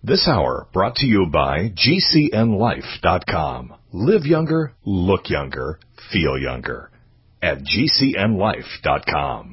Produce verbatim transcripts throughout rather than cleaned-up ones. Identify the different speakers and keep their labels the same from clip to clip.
Speaker 1: This hour brought to you by G C N life dot com. Live younger, look younger, feel younger at G C N life dot com.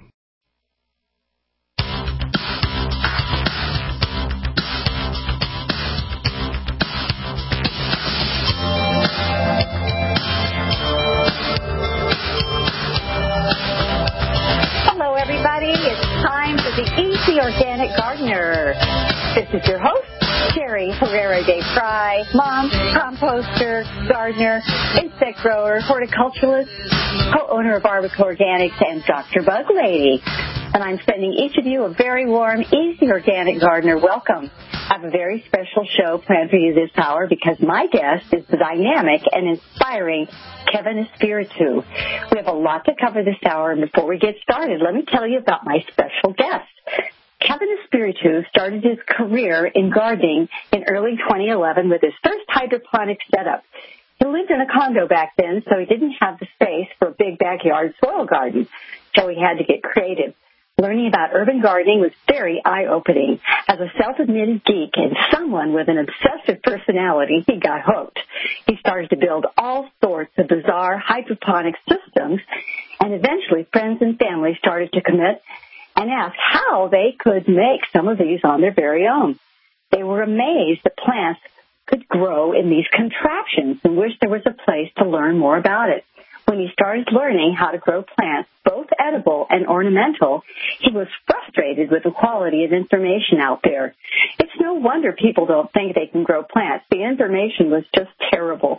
Speaker 2: Hello, everybody. It's time for the Easy Organic Gardener. This is your host, Sherry Herrera de Fry, mom, composter, gardener, insect grower, horticulturalist, co-owner of Arbica Organics, and Doctor Bug Lady. And I'm sending each of you a very warm, Easy Organic Gardener welcome. I have a very special show planned for you this hour because my guest is the dynamic and inspiring Kevin Espiritu. We have a lot to cover this hour, and before we get started, let me tell you about my special guest. Kevin Espiritu started his career in gardening in early twenty eleven with his first hydroponic setup. He lived in a condo back then, so he didn't have the space for a big backyard soil garden, so he had to get creative. Learning about urban gardening was very eye-opening. As a self-admitted geek and someone with an obsessive personality, he got hooked. He started to build all sorts of bizarre hydroponic systems, and eventually friends and family started to commit and ask how they could make some of these on their very own. They were amazed that plants could grow in these contraptions and wished there was a place to learn more about it. When he started learning how to grow plants, both edible and ornamental, he was frustrated with the quality of information out there. It's no wonder people don't think they can grow plants. The information was just terrible.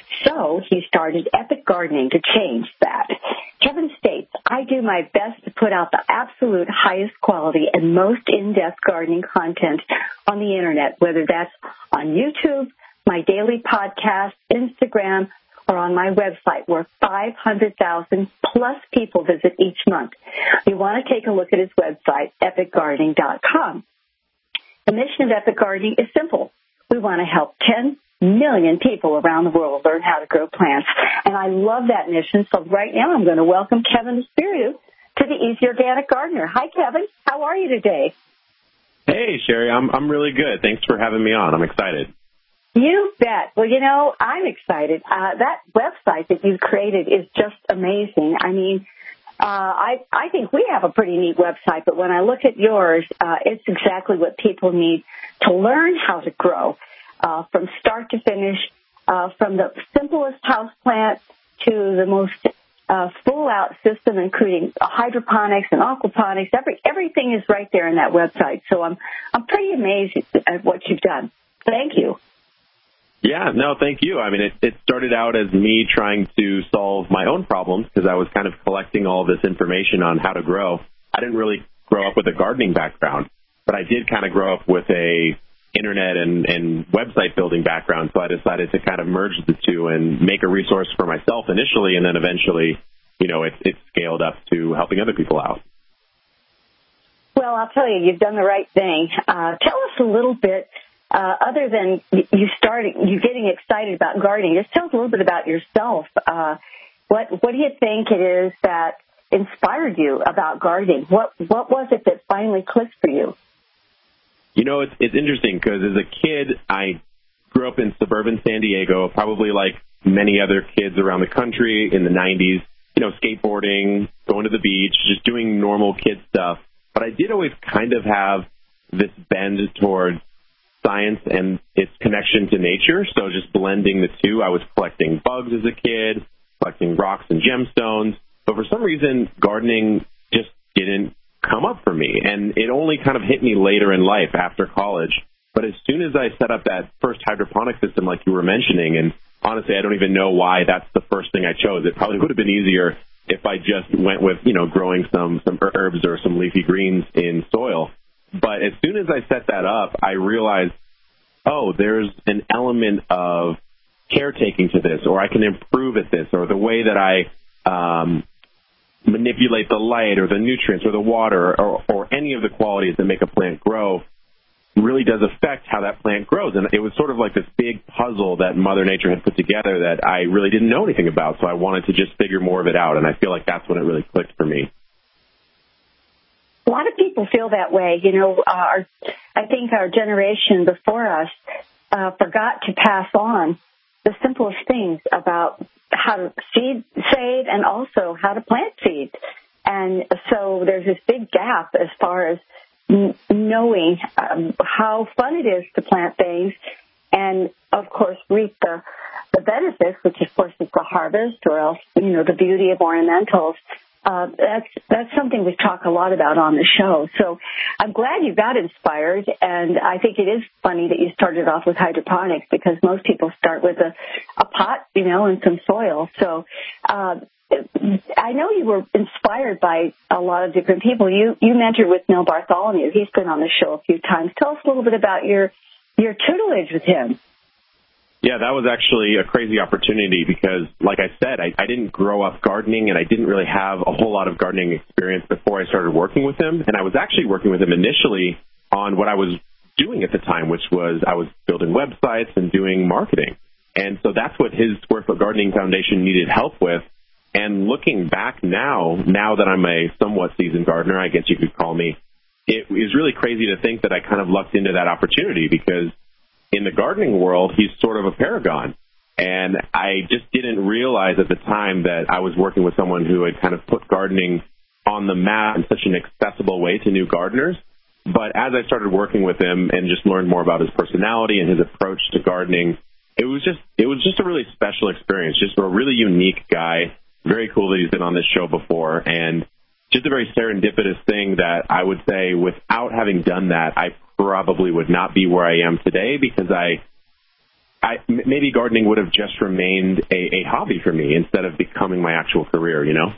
Speaker 2: So he started Epic Gardening to change that. Kevin states, I do my best to put out the absolute highest quality and most in-depth gardening content on the Internet, whether that's on YouTube, my daily podcast, Instagram, or on my website where five hundred thousand plus people visit each month. You want to take a look at his website, epic gardening dot com. The mission of Epic Gardening is simple. We want to help ten million people around the world learn how to grow plants. And I love that mission. So right now I'm going to welcome Kevin Espiritu to the Easy Organic Gardener. Hi, Kevin. How are you today?
Speaker 3: Hey, Sherry. I'm I'm really good. Thanks for having me on. I'm excited.
Speaker 2: You bet. Well, you know, I'm excited. Uh, that website that you've created is just amazing. I mean, uh, I I think we have a pretty neat website, but when I look at yours, uh, it's exactly what people need to learn how to grow uh, from start to finish, uh, from the simplest house plant to the most uh, full-out system, including hydroponics and aquaponics. Every everything is right there in that website. So I'm I'm pretty amazed at what you've done. Thank you.
Speaker 3: Yeah, no, thank you. I mean, it, it started out as me trying to solve my own problems because I was kind of collecting all this information on how to grow. I didn't really grow up with a gardening background, but I did kind of grow up with a internet and, and website building background, so I decided to kind of merge the two and make a resource for myself initially, and then eventually, you know, it, it scaled up to helping other people out.
Speaker 2: Well, I'll tell you, you've done the right thing. Uh, tell us a little bit. Uh, other than you starting, you getting excited about gardening, just tell us a little bit about yourself. Uh, what what do you think it is that inspired you about gardening? What what was it that finally clicked for you?
Speaker 3: You know, it's it's interesting because as a kid, I grew up in suburban San Diego, probably like many other kids around the country in the nineties. You know, skateboarding, going to the beach, just doing normal kid stuff. But I did always kind of have this bend towards science and its connection to nature, so just blending the two. I was collecting bugs as a kid, collecting rocks and gemstones, but for some reason, gardening just didn't come up for me, and it only kind of hit me later in life after college. But as soon as I set up that first hydroponic system like you were mentioning, and honestly, I don't even know why that's the first thing I chose. It probably would have been easier if I just went with, you know, growing some, some herbs or some leafy greens in soil. But as soon as I set that up, I realized, oh, there's an element of caretaking to this, or I can improve at this, or the way that I um, manipulate the light or the nutrients or the water or, or any of the qualities that make a plant grow really does affect how that plant grows. And it was sort of like this big puzzle that Mother Nature had put together that I really didn't know anything about, so I wanted to just figure more of it out, and I feel like that's when it really clicked for me.
Speaker 2: a lot of people feel that way. You know, uh, our, I think our generation before us uh, forgot to pass on the simplest things about how to seed, save, and also how to plant seeds. And so there's this big gap as far as n- knowing um, how fun it is to plant things and, of course, reap the, the benefits, which, of course, is the harvest or else, you know, the beauty of ornamentals. Uh, that's that's something we talk a lot about on the show. So I'm glad you got inspired, and I think it is funny that you started off with hydroponics because most people start with a, a pot, you know, and some soil. So uh, I know you were inspired by a lot of different people. You you mentored with Neil Bartholomew. He's been on the show a few times. Tell us a little bit about your your tutelage with him.
Speaker 3: Yeah, that was actually a crazy opportunity because, like I said, I, I didn't grow up gardening and I didn't really have a whole lot of gardening experience before I started working with him. And I was actually working with him initially on what I was doing at the time, which was I was building websites and doing marketing. And so that's what his Square Foot Gardening Foundation needed help with. And looking back now, now that I'm a somewhat seasoned gardener, I guess you could call me, it is really crazy to think that I kind of lucked into that opportunity because in the gardening world, he's sort of a paragon. And I just didn't realize at the time that I was working with someone who had kind of put gardening on the map in such an accessible way to new gardeners. But as I started working with him and just learned more about his personality and his approach to gardening, it was just it was just a really special experience, just a really unique guy. Very cool that he's been on this show before. And just a very serendipitous thing that I would say without having done that, I probably would not be where I am today because I, I maybe gardening would have just remained a, a hobby for me instead of becoming my actual career, you know?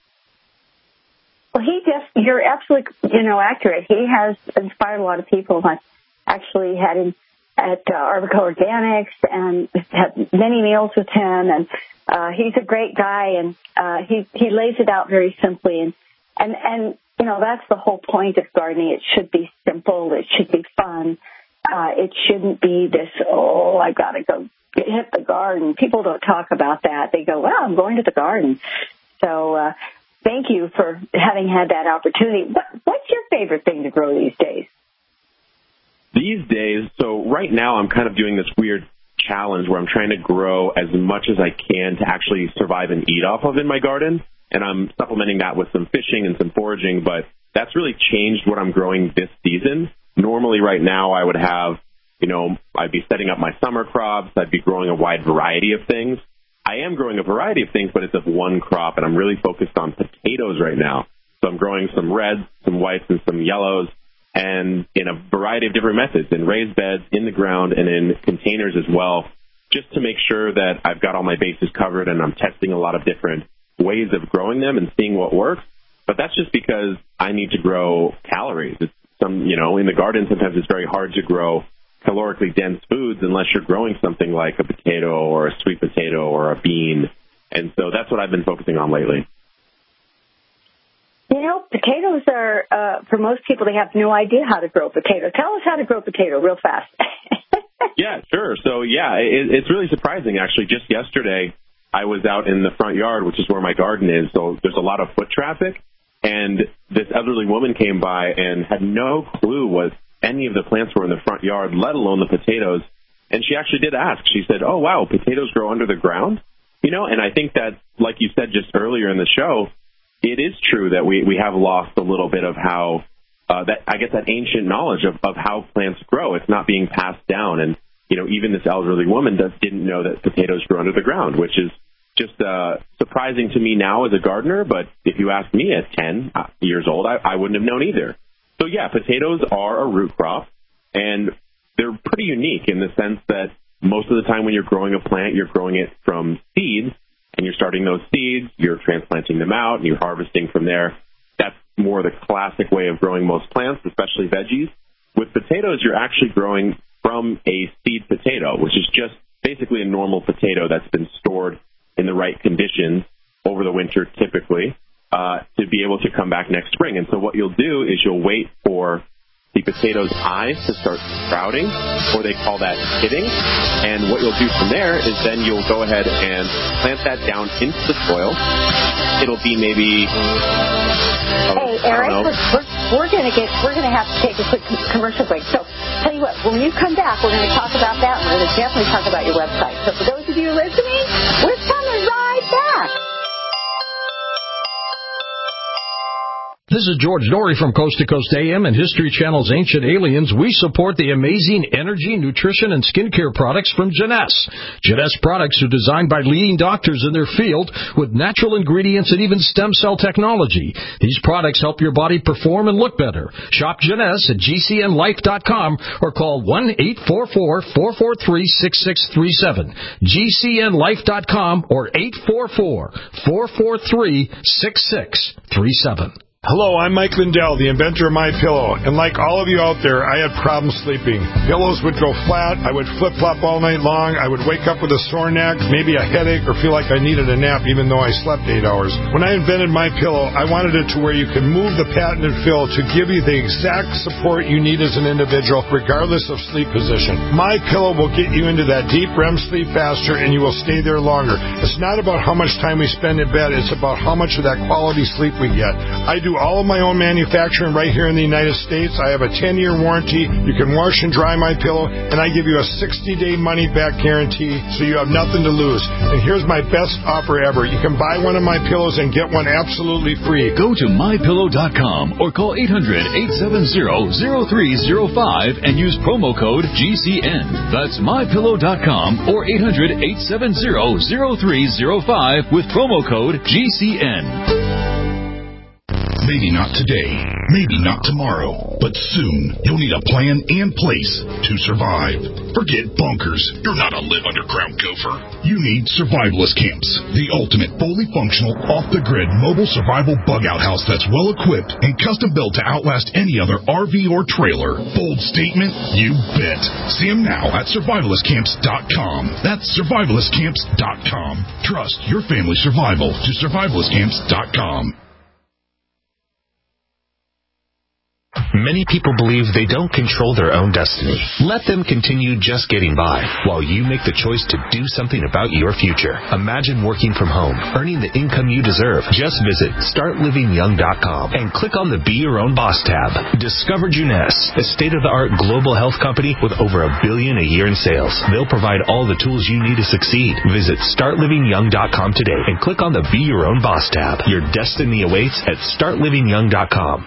Speaker 2: Well, he just, you're absolutely, you know, accurate. He has inspired a lot of people. I actually had him at uh, Arbico Organics and had many meals with him. And uh, he's a great guy, and uh, he, he lays it out very simply. And, and, and, you know, that's the whole point of gardening. It should be simple. It should be fun. Uh, it shouldn't be this, oh, I got to go hit the garden. People don't talk about that. They go, well, I'm going to the garden. So uh, thank you for having had that opportunity. What, what's your favorite thing to grow these days?
Speaker 3: These days, so right now I'm kind of doing this weird challenge where I'm trying to grow as much as I can to actually survive and eat off of in my garden. And I'm supplementing that with some fishing and some foraging, but that's really changed what I'm growing this season. Normally right now I would have, you know, I'd be setting up my summer crops. I'd be growing a wide variety of things. I am growing a variety of things, but it's of one crop, and I'm really focused on potatoes right now. So I'm growing some reds, some whites, and some yellows, and in a variety of different methods, in raised beds, in the ground, and in containers as well, just to make sure that I've got all my bases covered and I'm testing a lot of different ways of growing them and seeing what works. But that's just because I need to grow calories. It's some, you know, in the garden, sometimes it's very hard to grow calorically dense foods unless you're growing something like a potato or a sweet potato or a bean. And so that's what I've been focusing on lately.
Speaker 2: You know, potatoes are, uh, for most people, they have no idea how to grow a potato. Tell us how to grow a potato real fast.
Speaker 3: Yeah, sure. So, yeah, it, it's really surprising, actually. Just yesterday, I was out in the front yard, which is where my garden is, so there's a lot of foot traffic. And this elderly woman came by and had no clue what any of the plants were in the front yard, let alone the potatoes. And she actually did ask. She said, oh, wow, potatoes grow under the ground? You know, and I think that, like you said just earlier in the show, it is true that we, we have lost a little bit of how, uh, that I guess that ancient knowledge of, of how plants grow. It's not being passed down. And, you know, even this elderly woman does, didn't know that potatoes grow under the ground, which is just uh, surprising to me now as a gardener. But if you asked me at ten years old, I, I wouldn't have known either. So, yeah, potatoes are a root crop, and they're pretty unique in the sense that most of the time when you're growing a plant, you're growing it from seeds, and you're starting those seeds, you're transplanting them out, and you're harvesting from there. That's more the classic way of growing most plants, especially veggies. With potatoes, you're actually growing from a seed potato, which is just basically a normal potato that's been stored in the right conditions over the winter typically uh, to be able to come back next spring. And so what you'll do is you'll wait for the potato's eyes to start sprouting, or they call that hitting. And what you'll do from there is then you'll go ahead and plant that down into the soil. It'll be maybe...
Speaker 2: Hey, Eric, we're, we're, we're going to get, we're going to have to take a quick commercial break. So, tell you what, when you come back, we're going to talk about that, and we're going to definitely talk about your website. So, for those of you listening, we're coming right back.
Speaker 4: This is George Norrie from Coast to Coast A M and History Channel's Ancient Aliens. We support the amazing energy, nutrition, and skincare products from Jeunesse. Jeunesse products are designed by leading doctors in their field with natural ingredients and even stem cell technology. These products help your body perform and look better. Shop Jeunesse at G C N life dot com or call one eight four four, four four three, six six three seven. G C N life dot com or eight four four, four four three, six six three seven.
Speaker 5: Hello, I'm Mike Lindell, the inventor of MyPillow, and like all of you out there, I had problems sleeping. Pillows would go flat, I would flip-flop all night long, I would wake up with a sore neck, maybe a headache, or feel like I needed a nap even though I slept eight hours. When I invented MyPillow, I wanted it to where you could move the patented fill to give you the exact support you need as an individual, regardless of sleep position. MyPillow will get you into that deep R E M sleep faster, and you will stay there longer. It's not about how much time we spend in bed, it's about how much of that quality sleep we get. I do all of my own manufacturing right here in the United States. I have a ten-year warranty. You can wash and dry MyPillow, and I give you a sixty-day money-back guarantee, so you have nothing to lose. And here's my best offer ever. You can buy one of my pillows and get one absolutely free.
Speaker 6: Go to my pillow dot com or call eight hundred, eight seven zero, zero three zero five and use promo code G C N. That's my pillow dot com or eight hundred, eight seven zero, zero three zero five with promo code G C N.
Speaker 7: Maybe not today, maybe not tomorrow, but soon you'll need a plan and place to survive. Forget bunkers. You're not a live underground gopher. You need survivalist camps, the ultimate fully functional, off-the-grid mobile survival bug-out house that's well-equipped and custom-built to outlast any other R V or trailer. Bold statement? You bet. See them now at survivalist camps dot com. That's survivalist camps dot com. Trust your family's survival to survivalist camps dot com.
Speaker 8: Many people believe they don't control their own destiny. Let them continue just getting by while you make the choice to do something about your future. Imagine working from home, earning the income you deserve. Just visit start living young dot com and click on the Be Your Own Boss tab. Discover Jeunesse, a state-of-the-art global health company with over a billion a year in sales. They'll provide all the tools you need to succeed. Visit start living young dot com today and click on the Be Your Own Boss tab. Your destiny awaits at start living young dot com.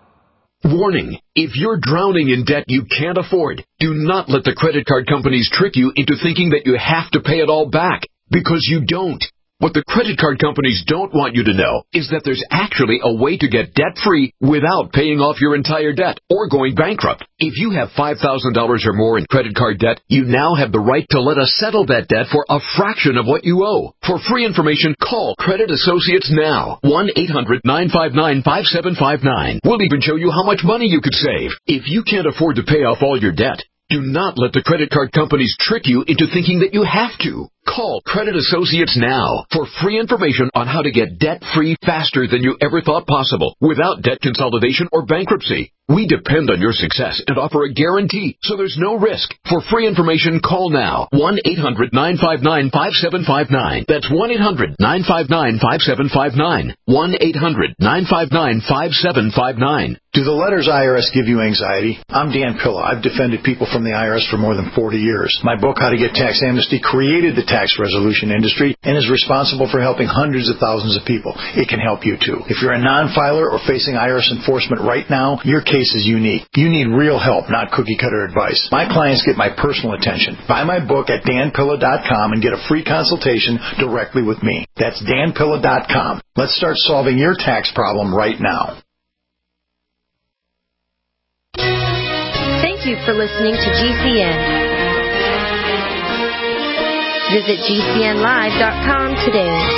Speaker 9: Warning, if you're drowning in debt you can't afford, do not let the credit card companies trick you into thinking that you have to pay it all back, because you don't. What the credit card companies don't want you to know is that there's actually a way to get debt-free without paying off your entire debt or going bankrupt. If you have five thousand dollars or more in credit card debt, you now have the right to let us settle that debt for a fraction of what you owe. For free information, call Credit Associates now. one eight hundred, nine five nine, five seven five nine. We'll even show you how much money you could save. If you can't afford to pay off all your debt, do not let the credit card companies trick you into thinking that you have to. Call Credit Associates now for free information on how to get debt-free faster than you ever thought possible without debt consolidation or bankruptcy. We depend on your success and offer a guarantee, so there's no risk. For free information, call now. one eight hundred, nine five nine, five seven five nine. That's one eight hundred, nine five nine, five seven five nine. one eight hundred, nine five nine, five seven five nine.
Speaker 10: Do the letters I R S give you anxiety? I'm Dan Pilla. I've defended people from the I R S for more than forty years. My book, How to Get Tax Amnesty, created the tax resolution industry and is responsible for helping hundreds of thousands of people. It can help you too. If you're a non-filer or facing I R S enforcement right now, your case is unique. You need real help, not cookie-cutter advice. My clients get my personal attention. Buy my book at dan pilla dot com and get a free consultation directly with me. That's dan pilla dot com. Let's start solving your tax problem right now.
Speaker 11: Thank you for listening to G C N. Visit G C N live dot com today.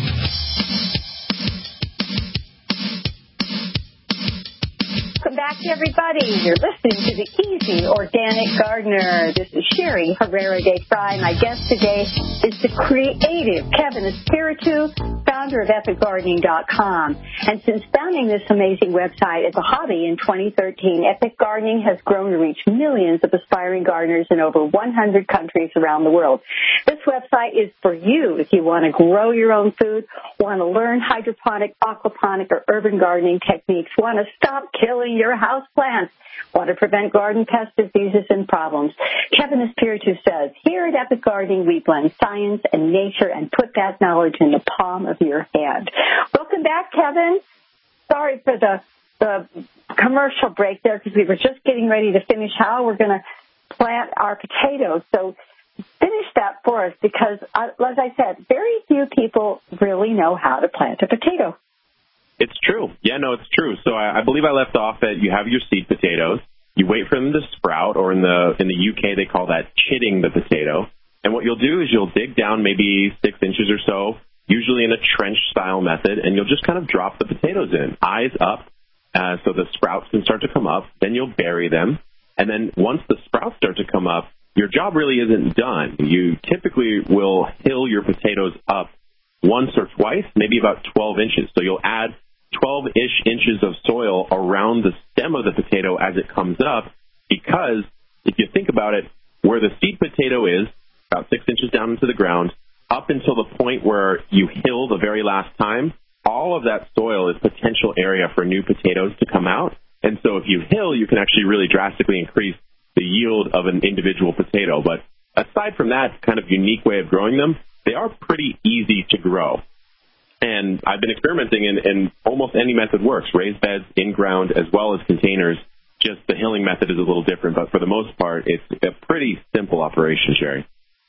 Speaker 2: Welcome back to everybody. You're listening to the Easy Organic Gardener. This is Sherry Herrera de Fry. My guest today is the creative Kevin Espiritu, founder of epic gardening dot com. And since founding this amazing website as a hobby in twenty thirteen, Epic Gardening has grown to reach millions of aspiring gardeners in over one hundred countries around the world. This website is for you if you want to grow your own food, want to learn hydroponic, aquaponic, or urban gardening techniques, want to stop killing your house plants, want to prevent garden pest diseases and problems. Kevin Espiritu says, here at Epic Gardening, we blend science and nature and put that knowledge in the palm of your hand. Welcome back, Kevin. Sorry for the, the commercial break there because we were just getting ready to finish how we're going to plant our potatoes. So finish that for us because, uh, as I said, very few people really know how to plant a potato.
Speaker 3: It's true. Yeah, no, it's true. So I, I believe I left off that you have your seed potatoes. You wait for them to sprout, or in the in the U K they call that chitting the potato. And what you'll do is you'll dig down maybe six inches or so, usually in a trench-style method, and you'll just kind of drop the potatoes in, eyes up, uh, so the sprouts can start to come up. Then you'll bury them. And then once the sprouts start to come up, your job really isn't done. You typically will hill your potatoes up once or twice, maybe about twelve inches. So you'll add twelve-ish inches of soil around the stem of the potato as it comes up, because if you think about it, where the seed potato is, about six inches down into the ground, up until the point where you hill the very last time, all of that soil is potential area for new potatoes to come out. And so if you hill, you can actually really drastically increase the yield of an individual potato. But aside from that kind of unique way of growing them, they are pretty easy to grow. And I've been experimenting, and, and almost any method works. Raised beds, in-ground, as well as containers. Just the hilling method is a little different, but for the most part, it's a pretty simple operation, Sherry.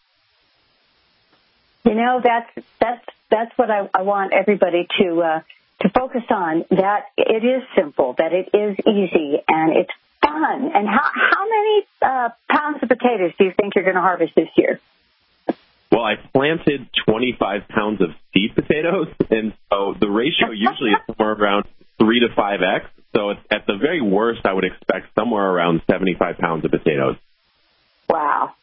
Speaker 2: You know, that's that's that's what I, I want everybody to uh, to focus on. That it is simple, that it is easy, and it's fun. And how how many uh, pounds of potatoes do you think you're going to harvest this year?
Speaker 3: Well, I planted twenty-five pounds of seed potatoes, and so the ratio usually is somewhere around three to five X. So it's, at the very worst, I would expect somewhere around seventy-five pounds of potatoes.
Speaker 2: Wow.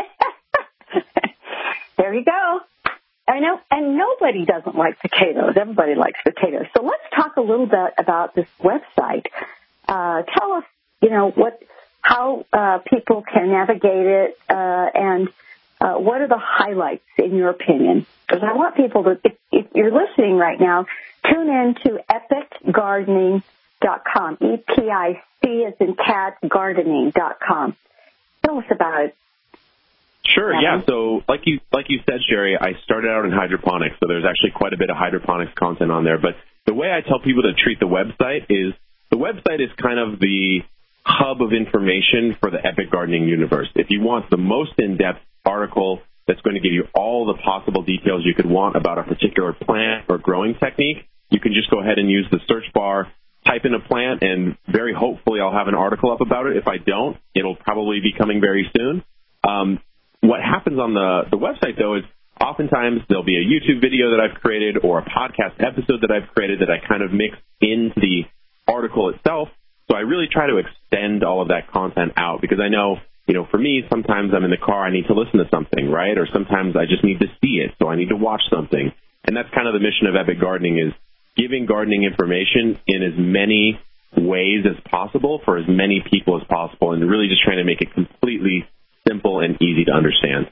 Speaker 2: There you go. I know, and nobody doesn't like potatoes. Everybody likes potatoes. So let's talk a little bit about this website. Uh, tell us, you know, what, how uh, people can navigate it, uh, and uh, what are the highlights in your opinion? Because I want people to, if, if you're listening right now, tune in to epic gardening dot com, E P I C as in cat, gardening dot com. Tell us about it.
Speaker 3: Sure, yeah. So like you like you said, Sherry, I started out in hydroponics, so there's actually quite a bit of hydroponics content on there. But the way I tell people to treat the website is the website is kind of the hub of information for the Epic Gardening universe. If you want the most in-depth article that's going to give you all the possible details you could want about a particular plant or growing technique, you can just go ahead and use the search bar, type in a plant, and very hopefully I'll have an article up about it. If I don't, it'll probably be coming very soon. Um, What happens on the, the website, though, is oftentimes there'll be a YouTube video that I've created or a podcast episode that I've created that I kind of mix into the article itself. So I really try to extend all of that content out because I know, you know, for me, sometimes I'm in the car, I need to listen to something, right? Or sometimes I just need to see it, so I need to watch something. And that's kind of the mission of Epic Gardening, is giving gardening information in as many ways as possible for as many people as possible, and really just trying to make it completely simple and easy to understand.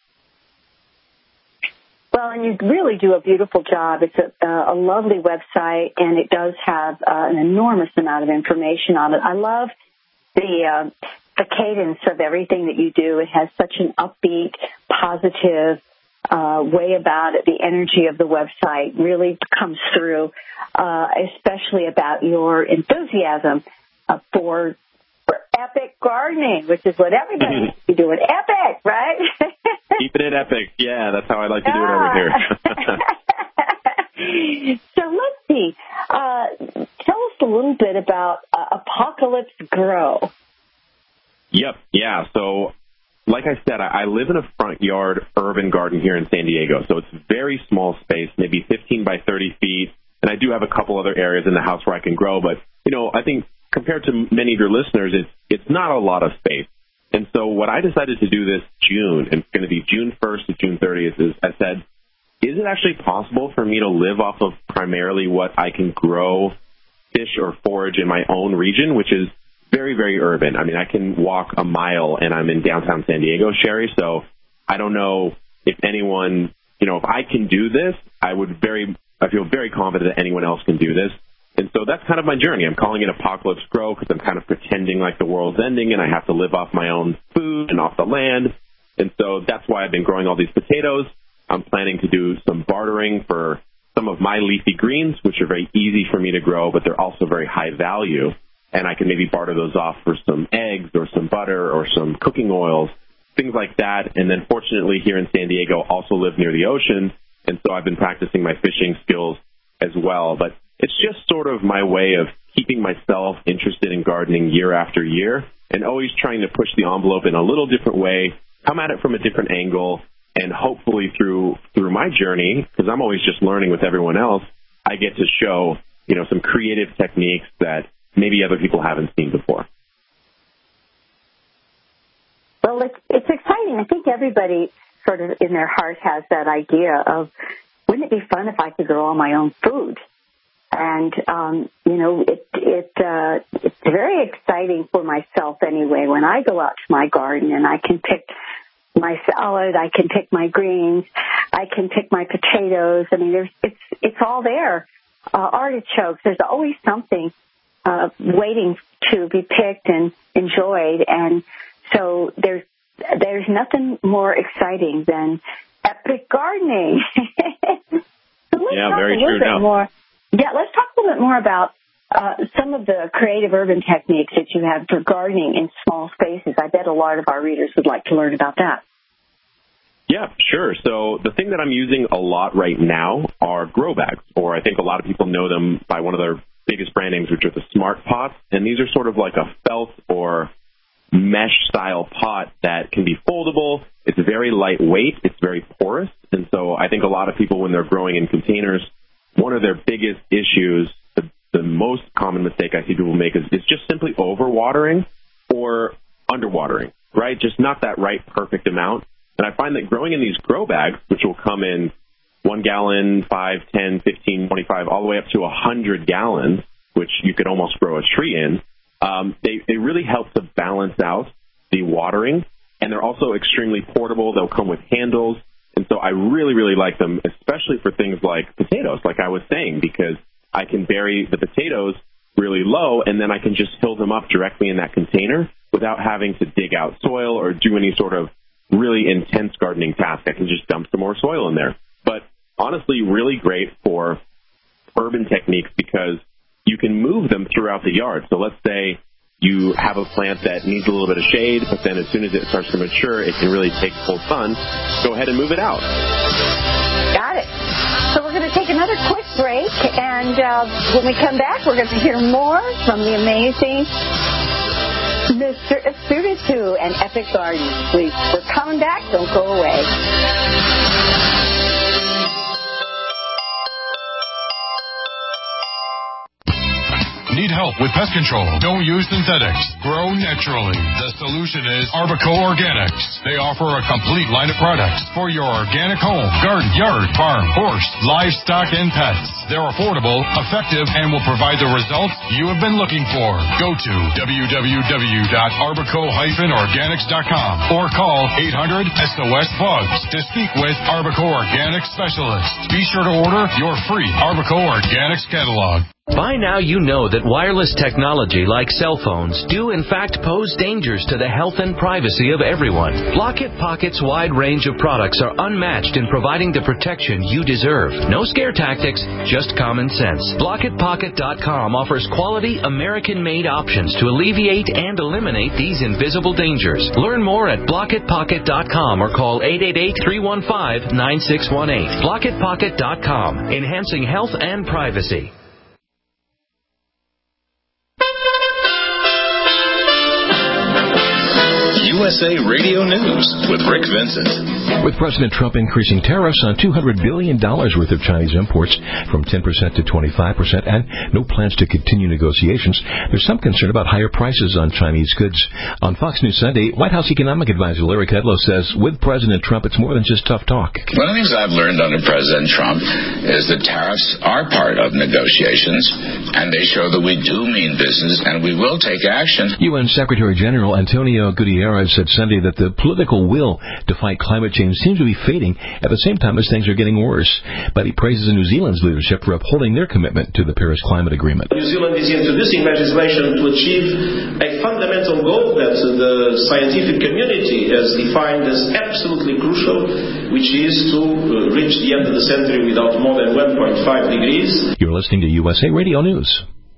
Speaker 2: Well, and you really do a beautiful job. It's a, uh, a lovely website, and it does have uh, an enormous amount of information on it. I love the uh, the cadence of everything that you do. It has such an upbeat, positive uh, way about it. The energy of the website really comes through, uh, especially about your enthusiasm uh, for for epic gardening, which is what everybody needs to be doing. Epic, right?
Speaker 3: Keeping it epic. Yeah, that's how I like to do it over here.
Speaker 2: So let's see. Uh, tell us a little bit about uh, Apocalypse Grow.
Speaker 3: Yep. Yeah. So like I said, I, I live in a front yard urban garden here in San Diego. So it's a very small space, maybe fifteen by thirty feet. And I do have a couple other areas in the house where I can grow. But, you know, I think compared to many of your listeners, it's, it's not a lot of space. And so what I decided to do this June, and it's going to be June first to June thirtieth, is I said, is it actually possible for me to live off of primarily what I can grow, fish, or forage in my own region, which is very, very urban? I mean, I can walk a mile and I'm in downtown San Diego, Sherry, so I don't know if anyone, you know, if I can do this, I would very, I feel very confident that anyone else can do this. And so that's kind of my journey. I'm calling it Apocalypse Grow because I'm kind of pretending like the world's ending and I have to live off my own food and off the land. And so that's why I've been growing all these potatoes. I'm planning to do some bartering for some of my leafy greens, which are very easy for me to grow, but they're also very high value. And I can maybe barter those off for some eggs or some butter or some cooking oils, things like that. And then fortunately here in San Diego, also live near the ocean. And so I've been practicing my fishing skills as well. But it's just sort of my way of keeping myself interested in gardening year after year and always trying to push the envelope in a little different way, come at it from a different angle, and hopefully through through my journey, because I'm always just learning with everyone else, I get to show, you know, some creative techniques that maybe other people haven't seen before.
Speaker 2: Well, it's, it's exciting. I think everybody sort of in their heart has that idea of, wouldn't it be fun if I could grow all my own food? And, um, you know, it, it, uh, it's very exciting for myself anyway. When I go out to my garden and I can pick my salad, I can pick my greens, I can pick my potatoes. I mean, there's, it's, it's all there. Uh, artichokes, there's always something, uh, waiting to be picked and enjoyed. And so there's, there's nothing more exciting than epic gardening. So
Speaker 3: yeah, very true.
Speaker 2: Now. More. Yeah, let's talk a little bit more about uh, some of the creative urban techniques that you have for gardening in small spaces. I bet a lot of our readers would like to learn about that.
Speaker 3: Yeah, sure. So the thing that I'm using a lot right now are grow bags, or I think a lot of people know them by one of their biggest brand names, which are the Smart Pots. And these are sort of like a felt or mesh-style pot that can be foldable. It's very lightweight. It's very porous. And so I think a lot of people, when they're growing in containers, one of their biggest issues, the, the most common mistake I see people make is, is just simply overwatering or underwatering, right? Just not that right perfect amount. And I find that growing in these grow bags, which will come in one gallon, five, ten, fifteen, twenty-five, all the way up to one hundred gallons, which you could almost grow a tree in, um, they, they really help to balance out the watering. And they're also extremely portable. They'll come with handles. And so I really, really like them, especially for things like potatoes, like I was saying, because I can bury the potatoes really low, and then I can just fill them up directly in that container without having to dig out soil or do any sort of really intense gardening task. I can just dump some more soil in there. But honestly, really great for urban techniques because you can move them throughout the yard. So let's say you have a plant that needs a little bit of shade, but then as soon as it starts to mature, it can really take full sun. Go ahead and move it out.
Speaker 2: Got it. So we're going to take another quick break, and uh, when we come back, we're going to hear more from the amazing Mister Espiritu and Epic Garden. We, we're coming back. Don't go away.
Speaker 12: Need help with pest control? Don't use synthetics. Grow naturally. The solution is Arbico Organics. They offer a complete line of products for your organic home, garden, yard, farm, horse, livestock, and pets. They're affordable, effective, and will provide the results you have been looking for. Go to w w w dot arbico dash organics dot com or call eight hundred S O S Bugs to speak with Arbico Organics specialist. Be sure to order your free Arbico Organics catalog.
Speaker 13: By now you know that wireless technology like cell phones do in fact pose dangers to the health and privacy of everyone. Blockit Pocket's wide range of products are unmatched in providing the protection you deserve. No scare tactics, just common sense. Blockit Pocket dot com offers quality American-made options to alleviate and eliminate these invisible dangers. Learn more at Blockit Pocket dot com or call eight eight eight, three one five, nine six one eight. Blockit Pocket dot com, enhancing health and privacy.
Speaker 7: You
Speaker 1: U S A Radio News with Rick Vincent.
Speaker 4: With President Trump increasing tariffs on two hundred billion dollars worth of Chinese imports from ten percent to twenty-five percent and no plans to continue negotiations, there's some concern about higher prices on Chinese goods. On Fox News Sunday, White House economic advisor Larry Kudlow says with President Trump, it's more than just tough talk.
Speaker 14: One of the things I've learned under President Trump is that tariffs are part of negotiations, and they show that we do mean business, and we will take action.
Speaker 4: U N Secretary General Antonio Guterres said Sunday that the political will to fight climate change seems to be fading at the same time as things are getting worse. But he praises New Zealand's leadership for upholding their commitment to the Paris Climate Agreement.
Speaker 15: New Zealand is introducing legislation to achieve a fundamental goal that the scientific community has defined as absolutely crucial, which is to reach the end of the century without more than one point five degrees.
Speaker 4: You're listening to U S A Radio News.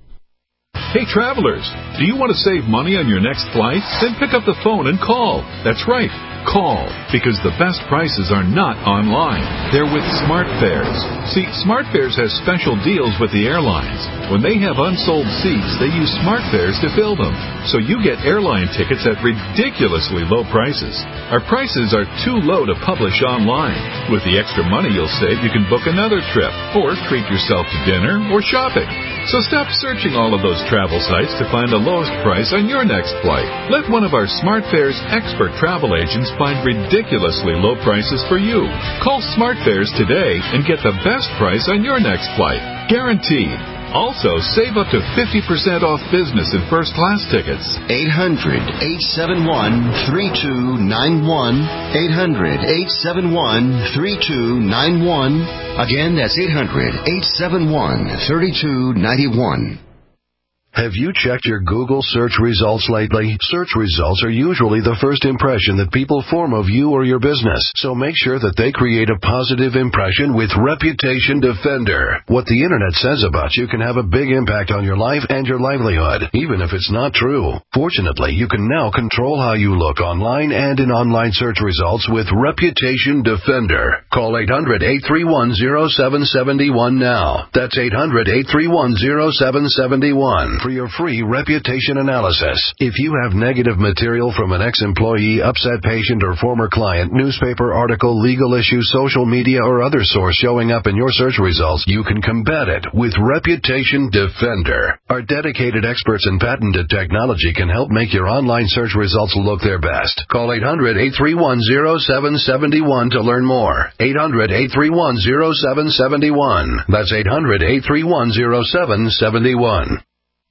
Speaker 16: Hey travelers, do you want to save money on your next flight? Then pick up the phone and call. That's right, call, because the best prices are not online. They're with SmartFares. See, SmartFares has special deals with the airlines. When they have unsold seats, they use SmartFares to fill them. So you get airline tickets at ridiculously low prices. Our prices are too low to publish online. With the extra money you'll save, you can book another trip, or treat yourself to dinner or shopping. So stop searching all of those travel sites to find the lowest price on your next flight. Let one of our SmartFares expert travel agents find ridiculously low prices for you. Call SmartFares today and get the best price on your next flight. Guaranteed. Also, save up to fifty percent off business and first class tickets.
Speaker 17: eight hundred, eight seven one, three two nine one. eight hundred, eight seven one, three two nine one. Again, that's eight hundred, eight seven one, three two nine one.
Speaker 18: Have you checked your Google search results lately? Search results are usually the first impression that people form of you or your business, so make sure that they create a positive impression with Reputation Defender. What the internet says about you can have a big impact on your life and your livelihood, even if it's not true. Fortunately, you can now control how you look online and in online search results with Reputation Defender. Call eight hundred, eight three one, zero seven seven one now. That's eight hundred, eight three one, zero seven seven one. For your free reputation analysis. If you have negative material from an ex-employee, upset patient, or former client, newspaper article, legal issue, social media, or other source showing up in your search results, you can combat it with Reputation Defender. Our dedicated experts in patented technology can help make your online search results look their best. Call eight hundred, eight three one, zero seven seven one to learn more. eight hundred, eight three one, zero seven seven one. That's eight hundred, eight three one, zero seven seven one.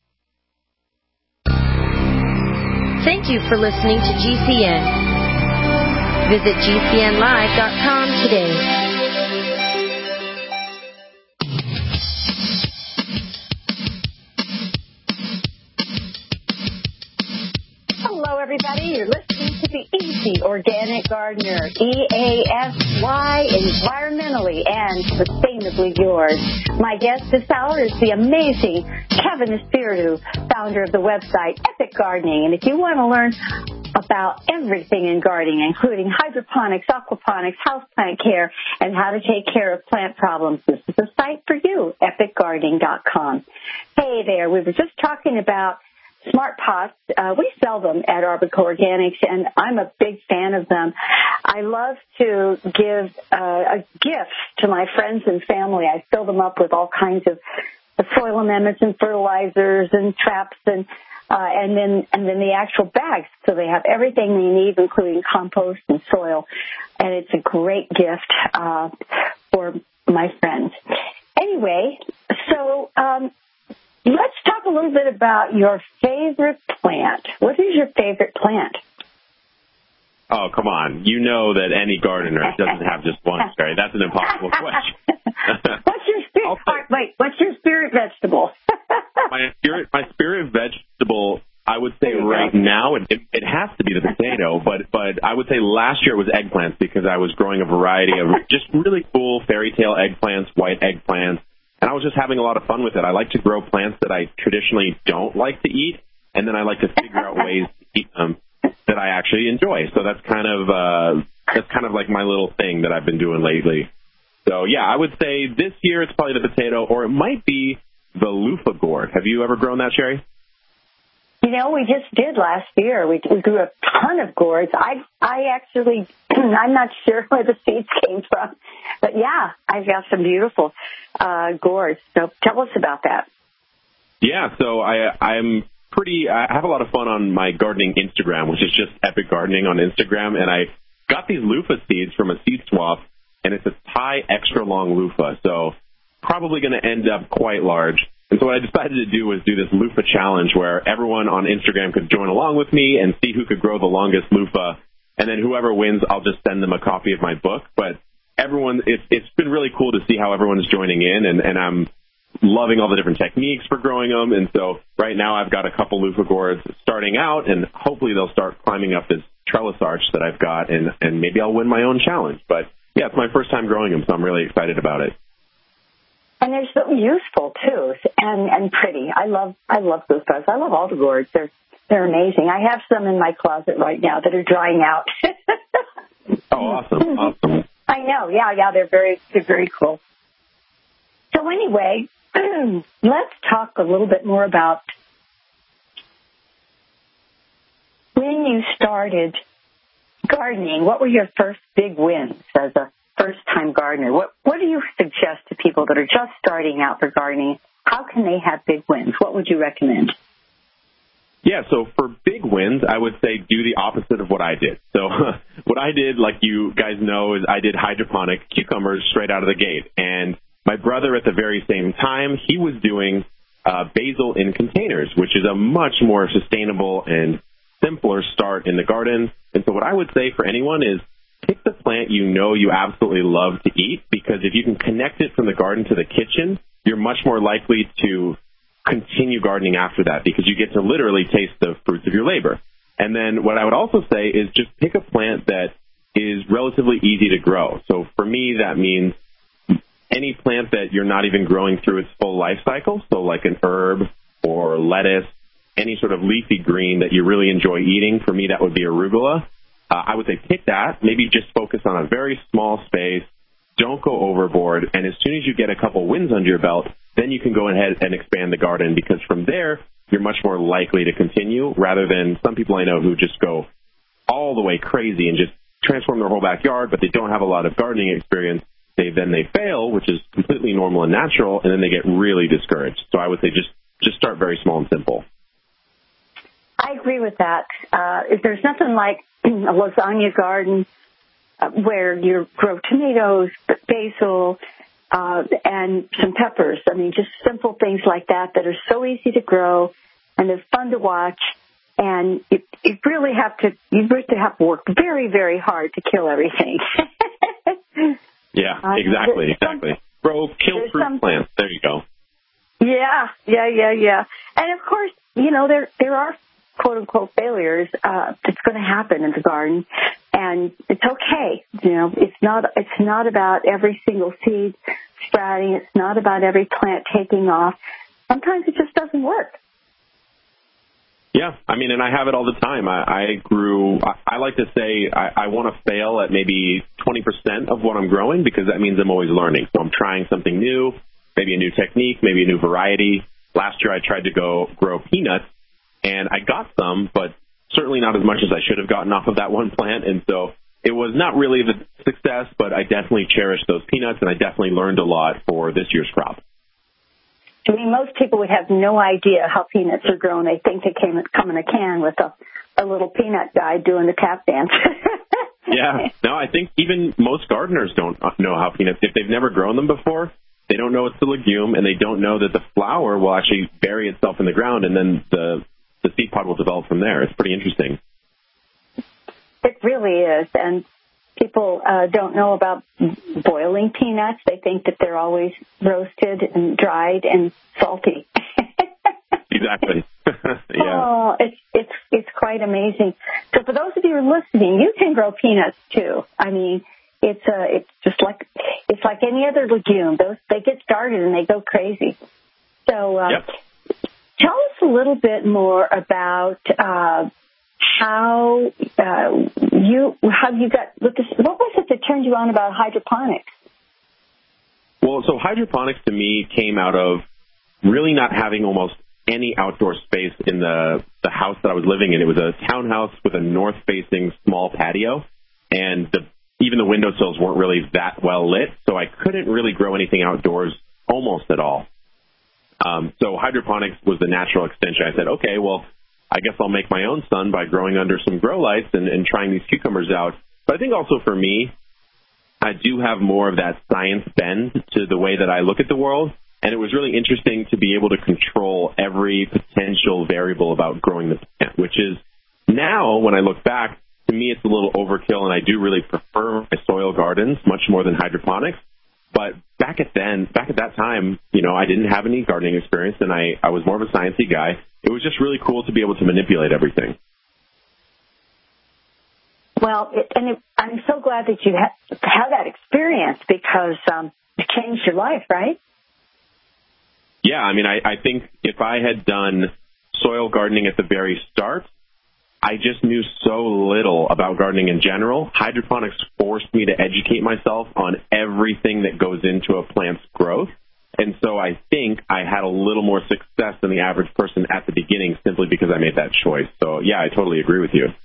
Speaker 11: Thank you for listening to G C N. Visit G C N live dot com today.
Speaker 2: Hello, everybody. You're listening to the Easy Organic Gardener, E A S Y, environmentally and sustainably yours. My guest this hour is the amazing Kevin Espiritu, founder of the website Epic Gardening. And if you want to learn about everything in gardening, including hydroponics, aquaponics, houseplant care, and how to take care of plant problems, this is the site for you, epic gardening dot com. Hey there, we were just talking about Smart Pots. Uh, we sell them at Arbico Organics, and I'm a big fan of them. I love to give uh, a gift to my friends and family. I fill them up with all kinds of soil amendments and fertilizers and traps and uh, and then and then the actual bags, so they have everything they need, including compost and soil. And it's a great gift uh, for my friends. Anyway, so um, let's talk a little bit about your favorite plant. What is your favorite plant?
Speaker 3: Oh, come on. You know that any gardener doesn't have just one, Sherry. That's an impossible question.
Speaker 2: What's your spirit? Oh, wait, what's your spirit vegetable?
Speaker 3: my spirit, my spirit vegetable, I would say right go. now, it, it, it has to be the potato, but but I would say last year it was eggplants because I was growing a variety of just really cool fairy tale eggplants, white eggplants, and I was just having a lot of fun with it. I like to grow plants that I traditionally don't like to eat, and then I like to figure out ways to eat them that I actually enjoy. So that's kind of uh, that's kind of like my little thing that I've been doing lately. So yeah, I would say this year it's probably the potato, or it might be the loofah gourd. Have you ever grown that, Sherry?
Speaker 2: You know, we just did last year. We, we grew a ton of gourds. I I actually, I'm not sure where the seeds came from, but yeah, I've got some beautiful uh, gourds. So tell us about that.
Speaker 3: Yeah, so I I'm pretty. I have a lot of fun on my gardening Instagram, which is just Epic Gardening on Instagram, and I got these loofah seeds from a seed swap, and it's a Thai extra long loofah, so probably going to end up quite large. And so what I decided to do was do this loofah challenge where everyone on Instagram could join along with me and see who could grow the longest loofah. And then whoever wins, I'll just send them a copy of my book. But everyone, it's, it's been really cool to see how everyone's joining in, and, and I'm loving all the different techniques for growing them. And so right now I've got a couple loofah gourds starting out, and hopefully they'll start climbing up this trellis arch that I've got, and, and maybe I'll win my own challenge. But yeah, it's my first time growing them, so I'm really excited about it.
Speaker 2: And they're so useful too, and and pretty. I love I love loofahs. I love all the gourds. They're they're amazing. I have some in my closet right now that are drying out.
Speaker 3: Oh, awesome! Awesome.
Speaker 2: I know. Yeah, yeah. They're very they're very cool. So anyway, let's talk a little bit more about when you started gardening. What were your first big wins as a first-time gardener? What what do you suggest to people that are just starting out for gardening? How can they have big wins? What would you recommend?
Speaker 3: Yeah, so for big wins, I would say do the opposite of what I did. So what I did, like you guys know, is I did hydroponic cucumbers straight out of the gate. And my brother at the very same time, he was doing uh, basil in containers, which is a much more sustainable and simpler start in the garden. And so what I would say for anyone is pick the plant you know you absolutely love to eat, because if you can connect it from the garden to the kitchen, you're much more likely to continue gardening after that, because you get to literally taste the fruits of your labor. And then what I would also say is just pick a plant that is relatively easy to grow. So for me, that means any plant that you're not even growing through its full life cycle, so like an herb or lettuce, any sort of leafy green that you really enjoy eating. For me, that would be arugula. Uh, I would say pick that, maybe just focus on a very small space, don't go overboard, and as soon as you get a couple wins under your belt, then you can go ahead and expand the garden, because from there, you're much more likely to continue, rather than some people I know who just go all the way crazy and just transform their whole backyard, but they don't have a lot of gardening experience. They Then they fail, which is completely normal and natural, and then they get really discouraged. So I would say just, just start very small and simple.
Speaker 2: I agree with that. Uh, there's nothing like a lasagna garden uh, where you grow tomatoes, basil, uh, and some peppers. I mean, just simple things like that that are so easy to grow, and they're fun to watch. And you, you really have to you really have to work very, very hard to kill everything.
Speaker 3: Yeah, exactly, exactly. Grow, kill fruit some, plants. There you go.
Speaker 2: Yeah, yeah, yeah, yeah. And of course, you know, there there are quote-unquote failures uh, that's going to happen in the garden, and it's okay. You know, it's not it's not about every single seed sprouting. It's not about every plant taking off. Sometimes it just doesn't work.
Speaker 3: Yeah, I mean, and I have it all the time. I, I grew, I, I like to say I, I want to fail at maybe twenty percent of what I'm growing, because that means I'm always learning. So I'm trying something new, maybe a new technique, maybe a new variety. Last year I tried to go grow peanuts, and I got some, but certainly not as much as I should have gotten off of that one plant. And so it was not really the success, but I definitely cherished those peanuts, and I definitely learned a lot for this year's crop.
Speaker 2: I mean, most people would have no idea how peanuts are grown. They think they came, come in a can with a, a little peanut guy doing the tap dance.
Speaker 3: Yeah. No, I think even most gardeners don't know how peanuts, if they've never grown them before, they don't know it's a legume, and they don't know that the flower will actually bury itself in the ground, and then the, the seed pod will develop from there. It's pretty interesting.
Speaker 2: It really is. And people uh, don't know about boiling peanuts. They think that they're always roasted and dried and salty.
Speaker 3: Exactly. Yeah.
Speaker 2: Oh, it's it's it's quite amazing. So for those of you who are listening, you can grow peanuts too. I mean, it's uh, it's just like it's like any other legume. Those they get started and they go crazy. So uh,
Speaker 3: yep.
Speaker 2: Tell us a little bit more about uh, how uh, you how you got what, this, what was it that turned you on about hydroponics?
Speaker 3: Well, so hydroponics to me came out of really not having almost any outdoor space in the, the house that I was living in. It was a townhouse with a north-facing small patio, and the, even the windowsills weren't really that well lit, so I couldn't really grow anything outdoors almost at all. Um, so hydroponics was the natural extension. I said, okay, well, I guess I'll make my own sun by growing under some grow lights and, and trying these cucumbers out. But I think also for me, I do have more of that science bend to the way that I look at the world. And it was really interesting to be able to control every potential variable about growing the plant, which is now, when I look back, to me it's a little overkill, and I do really prefer my soil gardens much more than hydroponics. But back at then, back at that time, you know, I didn't have any gardening experience, and I, I was more of a sciencey guy. It was just really cool to be able to manipulate everything.
Speaker 2: Well, it, and it, I'm so glad that you had, had that experience, because um, it changed your life, right?
Speaker 3: Yeah, I mean, I, I think if I had done soil gardening at the very start, I just knew so little about gardening in general. Hydroponics forced me to educate myself on everything that goes into a plant's growth. And so I think I had a little more success than the average person at the beginning simply because I made that choice. So, yeah, I totally agree with you.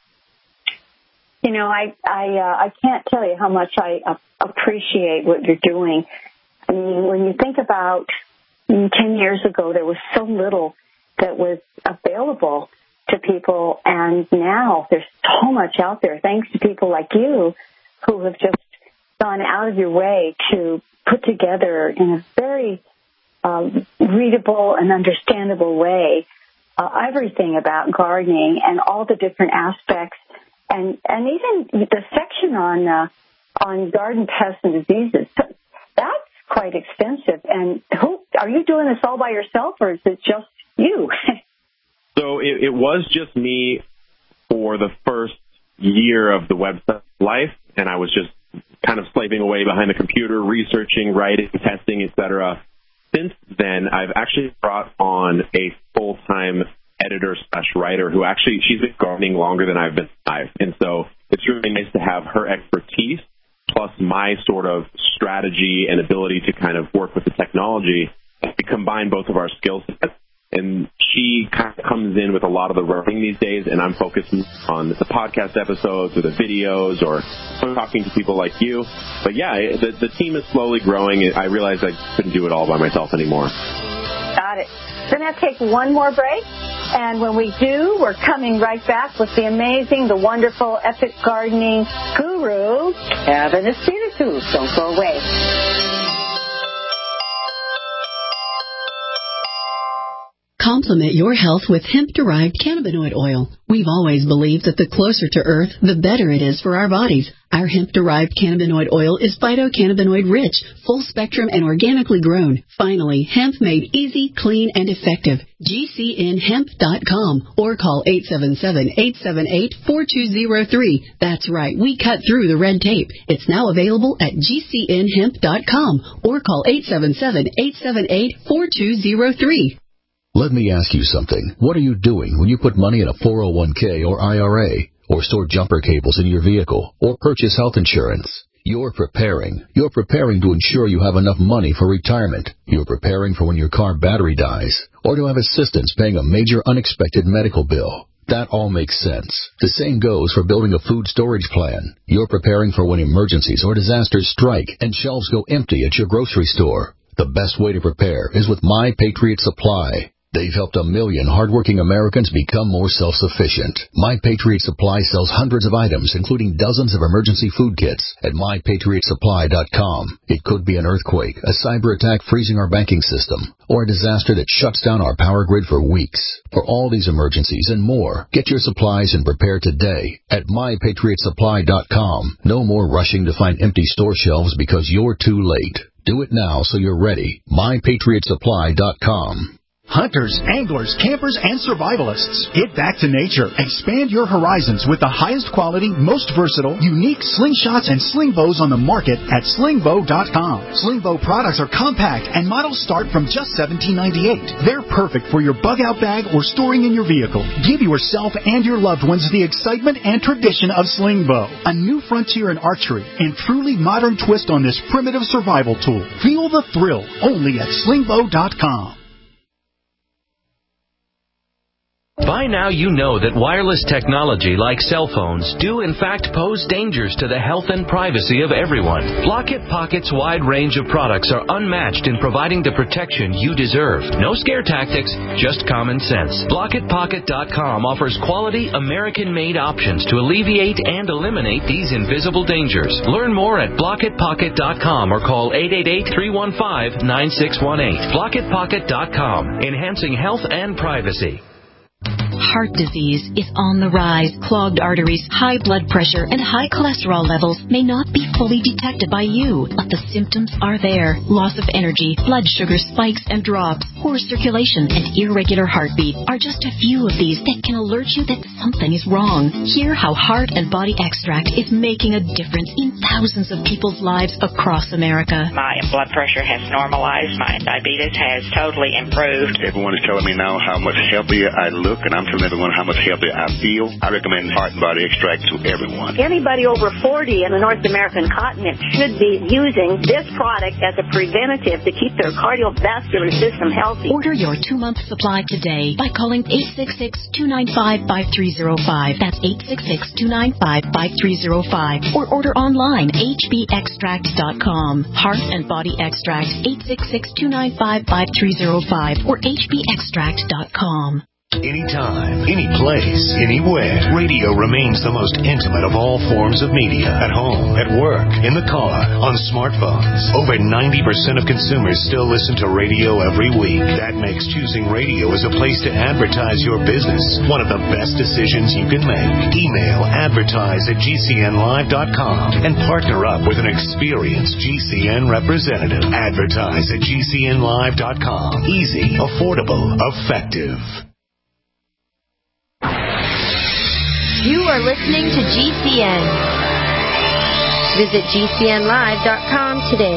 Speaker 2: You know, I I, uh, I can't tell you how much I uh, appreciate what you're doing. I mean, when you think about ten years ago, there was so little that was available to people, and now there's so much out there, thanks to people like you who have just gone out of your way to put together in a very um, readable and understandable way uh, everything about gardening and all the different aspects, and and even the section on uh, on garden pests and diseases. That's quite extensive. And who are you doing this all by yourself, or is it just you?
Speaker 3: So it, it was just me for the first year of the website life, and I was just kind of slaving away behind the computer, researching, writing, testing, et cetera. Since then, I've actually brought on a full-time editor slash writer who actually, she's been gardening longer than I've been alive. And so it's really nice to have her expertise plus my sort of strategy and ability to kind of work with the technology. We combine both of our skill sets. And she kind of comes in with a lot of the writing these days, and I'm focusing on the podcast episodes or the videos or talking to people like you. But, yeah, the, the team is slowly growing. I realized I couldn't do it all by myself anymore.
Speaker 2: Got it. We're going to have to take one more break. And when we do, we're coming right back with the amazing, the wonderful, epic gardening guru, Kevin Espiritu. Don't go away.
Speaker 19: Complement your health with hemp-derived cannabinoid oil. We've always believed that the closer to Earth, the better it is for our bodies. Our hemp-derived cannabinoid oil is phytocannabinoid-rich, full-spectrum, and organically grown. Finally, hemp made easy, clean, and effective. G C N hemp dot com or call eight seven seven, eight seven eight, four two zero three. That's right, we cut through the red tape. It's now available at G C N hemp dot com or call eight seven seven, eight seven eight, four two zero three.
Speaker 20: Let me ask you something. What are you doing when you put money in a four oh one k or I R A, or store jumper cables in your vehicle, or purchase health insurance? You're preparing. You're preparing to ensure you have enough money for retirement. You're preparing for when your car battery dies, or to have assistance paying a major unexpected medical bill. That all makes sense. The same goes for building a food storage plan. You're preparing for when emergencies or disasters strike and shelves go empty at your grocery store. The best way to prepare is with My Patriot Supply. They've helped a million hardworking Americans become more self-sufficient. My Patriot Supply sells hundreds of items, including dozens of emergency food kits, at my patriot supply dot com. It could be an earthquake, a cyber attack freezing our banking system, or a disaster that shuts down our power grid for weeks. For all these emergencies and more, get your supplies and prepare today at my patriot supply dot com. No more rushing to find empty store shelves because you're too late. Do it now so you're ready. my patriot supply dot com.
Speaker 21: Hunters, anglers, campers, and survivalists. Get back to nature. Expand your horizons with the highest quality, most versatile, unique slingshots and sling bows on the market at sling bow dot com. Sling bow products are compact and models start from just seventeen ninety-eight. They're perfect for your bug-out bag or storing in your vehicle. Give yourself and your loved ones the excitement and tradition of sling bow. A new frontier in archery and truly modern twist on this primitive survival tool. Feel the thrill only at sling bow dot com.
Speaker 13: By now you know that wireless technology like cell phones do in fact pose dangers to the health and privacy of everyone. Blockit Pocket's wide range of products are unmatched in providing the protection you deserve. No scare tactics, just common sense. Blockit Pocket dot com offers quality American-made options to alleviate and eliminate these invisible dangers. Learn more at Blockit Pocket dot com or call eight eight eight, three one five, nine six one eight. Blockit Pocket dot com, enhancing health and privacy.
Speaker 5: Heart disease is on the rise. Clogged arteries, high blood pressure, and high cholesterol levels may not be fully detected by you, but the symptoms are there. Loss of energy, blood sugar spikes and drops, poor circulation, and irregular heartbeat are just a few of these that can alert you that something is wrong. Hear how Heart and Body Extract is making a difference in thousands of people's lives across America.
Speaker 22: My blood pressure has normalized. My diabetes has totally improved.
Speaker 23: Everyone is telling me now how much healthier I look, and I'm telling everyone how much healthier I feel. I recommend Heart and Body Extract to everyone.
Speaker 2: Anybody over forty in the North American continent should be using this product as a preventative to keep their cardiovascular system healthy.
Speaker 5: Order your two-month supply today by calling eight six six, two nine five, five three zero five. That's eight six six, two nine five, five three zero five. Or order online, h b extract dot com. Heart and Body Extract, eight six six, two nine five, five three zero five or h b extract dot com.
Speaker 24: Anytime, any place, anywhere, radio remains the most intimate of all forms of media. At home, at work, in the car, on smartphones. Over ninety percent of consumers still listen to radio every week. That makes choosing radio as a place to advertise your business one of the best decisions you can make. Email advertise at g c n live dot com and partner up with an experienced G C N representative. Advertise at g c n live dot com. Easy, affordable, effective.
Speaker 11: You are listening to G C N. Visit g c n live dot com today.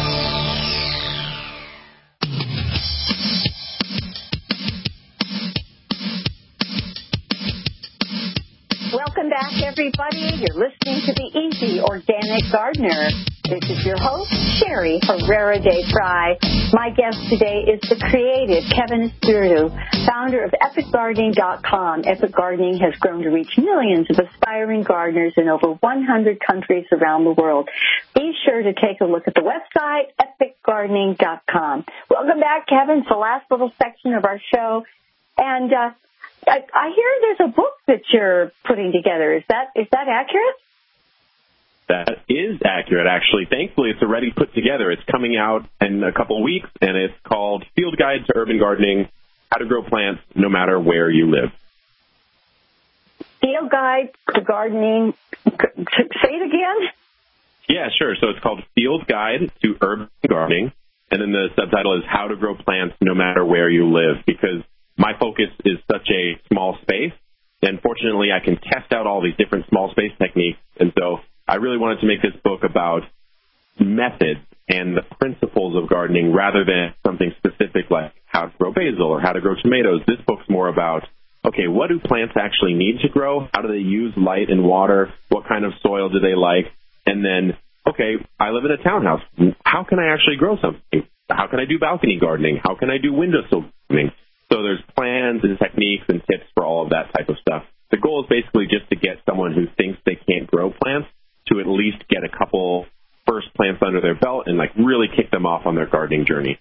Speaker 2: Welcome back, everybody. You're listening to the Easy Organic Gardener. This is your host, Sherry Herrera de Fry. My guest today is the creative Kevin Espiritu, founder of epic gardening dot com. Epic Gardening has grown to reach millions of aspiring gardeners in over one hundred countries around the world. Be sure to take a look at the website, epic gardening dot com. Welcome back, Kevin. It's the last little section of our show. And uh, I, I hear there's a book that you're putting together. Is that is that accurate?
Speaker 3: That is accurate, actually. Thankfully, it's already put together. It's coming out in a couple of weeks, and it's called Field Guide to Urban Gardening, How to Grow Plants No Matter Where You Live.
Speaker 2: Field Guide to Gardening. Say it again?
Speaker 3: Yeah, sure. So it's called Field Guide to Urban Gardening, and then the subtitle is How to Grow Plants No Matter Where You Live, because my focus is such a small space, and fortunately I can test out all these different small space techniques, and so I really wanted to make this book about methods and the principles of gardening rather than something specific like how to grow basil or how to grow tomatoes. This book's more about, okay, what do plants actually need to grow? How do they use light and water? What kind of soil do they like? And then, okay, I live in a townhouse. How can I actually grow something? How can I do balcony gardening? How can I do windowsill gardening? So there's plans and techniques and tips for all of that type of stuff. The goal is basically just to get someone who thinks they can't grow plants to at least get a couple first plants under their belt and like really kick them off on their gardening journey.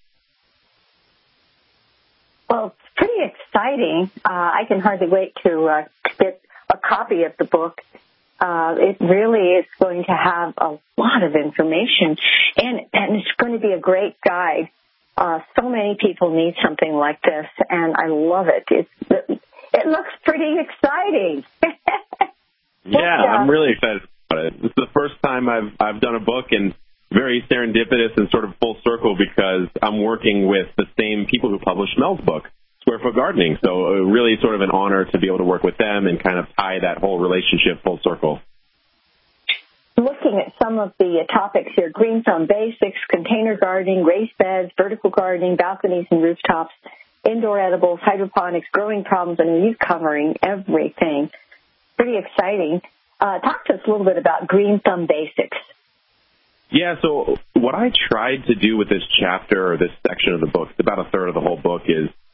Speaker 2: Well, it's pretty exciting. Uh, I can hardly wait to uh, get a copy of the book. Uh, it really is going to have a lot of information, and, and it's going to be a great guide. Uh, so many people need something like this, and I love it. It's, it looks pretty exciting.
Speaker 3: Yeah, I'm really excited about it. This is the first time I've I've done a book, and very serendipitous and sort of full circle because I'm working with the same people who published Mel's book, Square Foot Gardening. So uh, really sort of an honor to be able to work with them and kind of tie that whole relationship full circle.
Speaker 2: Looking at some of the uh, topics here, green thumb basics, container gardening, raised beds, vertical gardening, balconies and rooftops, indoor edibles, hydroponics, growing problems. I mean, you're covering everything. Pretty exciting. Uh, talk to us a little bit about green thumb basics.
Speaker 3: Yeah, so what I tried to do with this chapter or this section of the book, it's about a third of the whole book, is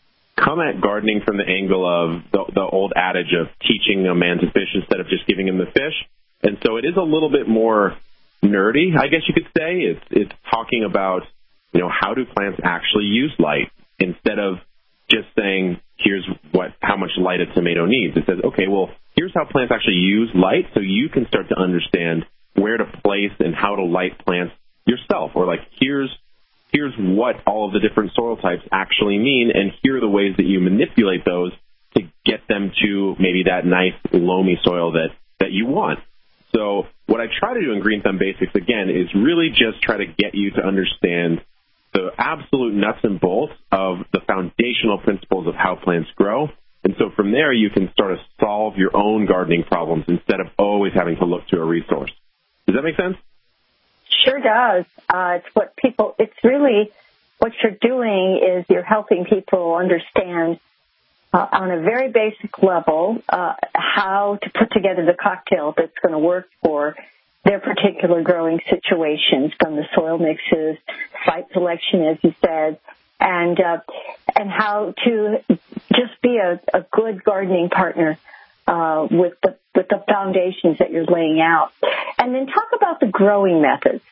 Speaker 3: come at gardening from the angle of the, the old adage of teaching a man to fish instead of just giving him the fish. And so it is a little bit more nerdy, I guess you could say. It's, it's talking about, you know, how do plants actually use light instead of just saying, here's what, how much light a tomato needs. It says, okay, well, here's how plants actually use light so you can start to understand where to place and how to light plants yourself. Or like, here's, here's what all of the different soil types actually mean, and here are the ways that you manipulate those to get them to maybe that nice loamy soil that, that you want. So what I try to do in Green Thumb Basics, again, is really just try to get you to understand the absolute nuts and bolts of the foundational principles of how plants grow. And so from there, you can sort of solve your own gardening problems instead of always having to look to a resource. Does that make sense?
Speaker 2: Sure does. Uh, it's what people, it's really what you're doing is you're helping people understand uh, on a very basic level uh, how to put together the cocktail that's going to work for their particular growing situations, from the soil mixes, site selection, as you said, and uh, and how to just be a, a good gardening partner uh, with the with the foundations that you're laying out. And then talk about the growing methods.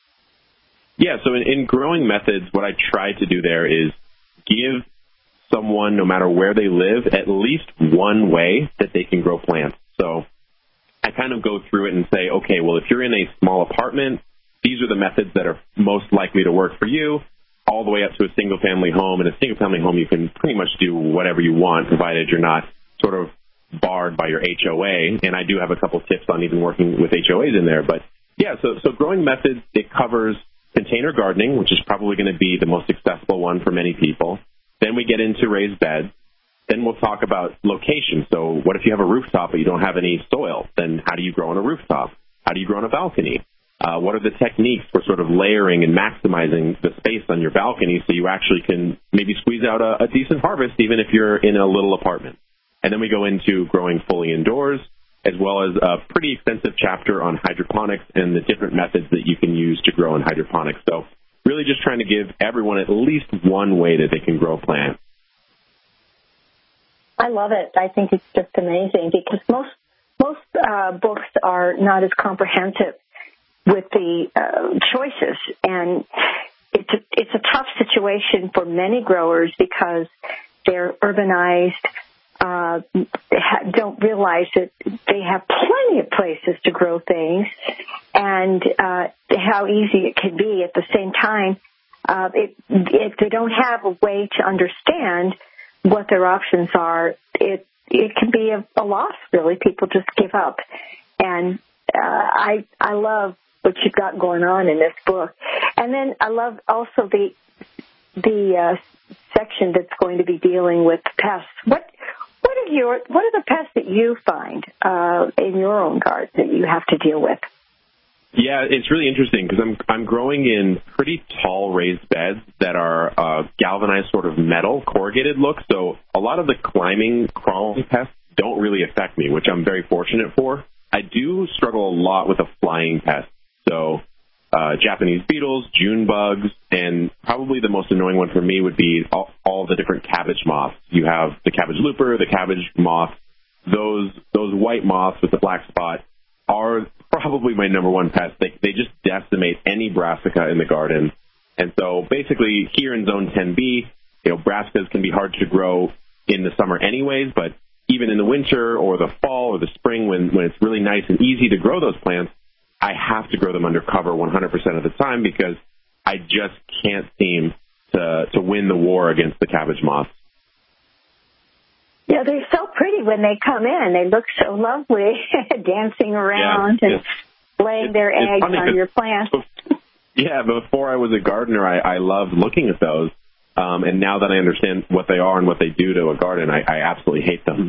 Speaker 3: Yeah, so in, in growing methods, what I try to do there is give someone, no matter where they live, at least one way that they can grow plants. So I kind of go through it and say, okay, well, if you're in a small apartment, these are the methods that are most likely to work for you, all the way up to a single-family home. In a single-family home, you can pretty much do whatever you want, provided you're not sort of barred by your H O A. And I do have a couple tips on even working with H O As in there. But, yeah, so, so growing methods, it covers container gardening, which is probably going to be the most accessible one for many people. Then we get into raised beds. Then we'll talk about location. So what if you have a rooftop but you don't have any soil? Then how do you grow on a rooftop? How do you grow on a balcony? Uh, what are the techniques for sort of layering and maximizing the space on your balcony so you actually can maybe squeeze out a, a decent harvest even if you're in a little apartment? And then we go into growing fully indoors, as well as a pretty extensive chapter on hydroponics and the different methods that you can use to grow in hydroponics. So really just trying to give everyone at least one way that they can grow plants.
Speaker 2: I love it. I think it's just amazing because most most uh, books are not as comprehensive with the uh, choices, and it's a, it's a tough situation for many growers because they're urbanized, uh, ha- don't realize that they have plenty of places to grow things, and uh, how easy it can be. At the same time, uh, it, if they don't have a way to understand what their options are, it it can be a, a loss, really. People just give up. And uh, I I love what you've got going on in this book. And then I love also the the uh, section that's going to be dealing with pests. What what are your what are the pests that you find uh, in your own garden that you have to deal with?
Speaker 3: Yeah, it's really interesting because I'm I'm growing in pretty tall raised beds that are uh, galvanized sort of metal corrugated look. So a lot of the climbing, crawling pests don't really affect me, which I'm very fortunate for. I do struggle a lot with the flying pests. So uh, Japanese beetles, June bugs, and probably the most annoying one for me would be all, all the different cabbage moths. You have the cabbage looper, the cabbage moth. Those those white moths with the black spot are probably my number one pest. They, they just decimate any brassica in the garden. And so basically here in Zone ten B, you know, brassicas can be hard to grow in the summer anyways, but even in the winter or the fall or the spring when, when it's really nice and easy to grow those plants, I have to grow them under cover one hundred percent of the time because I just can't seem to, to win the war against the cabbage moths.
Speaker 2: Yeah, they're so pretty when they come in. They look so lovely, dancing around yeah, and laying their eggs on your plants.
Speaker 3: Yeah, before I was a gardener, I, I loved looking at those. Um, and now that I understand what they are and what they do to a garden, I, I absolutely hate them.